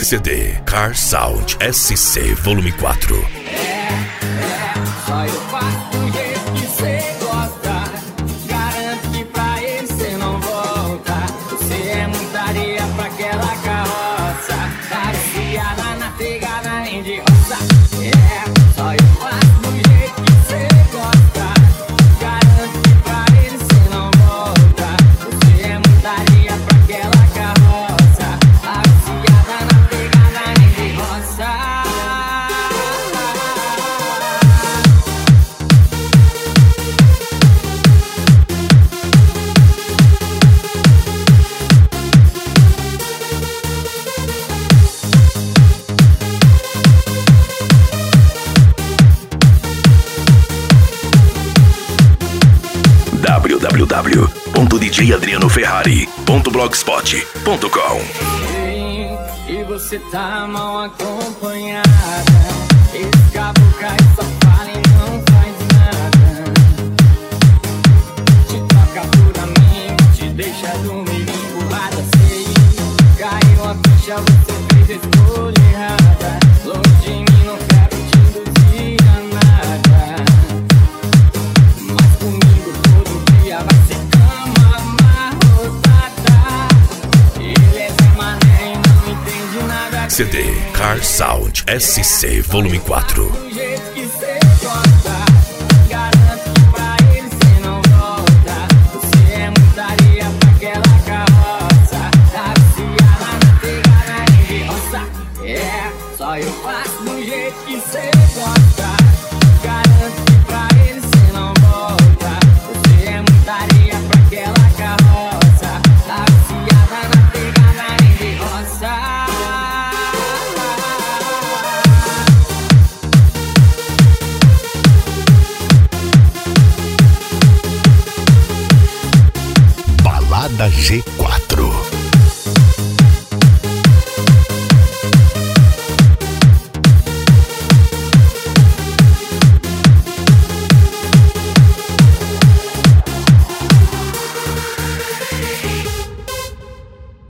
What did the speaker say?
CD Car Sound SC Volume 4. Só eu faço do jeito que cê gosta. Garanto que pra ele cê não volta. Você é muita areia pra aquela carroça. Viciada na pegada nem de roça. Só eu faço do jeito que cê gosta. Garanto que pra ele cê não volta. Você é muita areia pra aquela carroça. Viciada na pegada nem de roça. www.djadrianoferrari.blogspot.com. E você tá mal acompanhada. Esse caboclo só fala e não faz nada. Te toca por amigo, te deixa dormir empurrada. Sei, caiu a ficha, você fez a escolha errada. Longe de mim, não quero te induzir a nada. Mas comigo todo dia vai ser cama amarrotada. Ele é Zé Mané e não entende nada. CD Car Sound SC Volume 4. Do jeito que cê gosta. Garanto que pra ele cê não volta. Você é muita areia pra aquela carroça. Tá viciada na pegada nem de roça. Só eu faço do jeito que cê gosta. Garanto que pra ele cê não volta. Você é muita areia pra aquela carroça. Tá viciada na pegada nem de roça. Balada G4.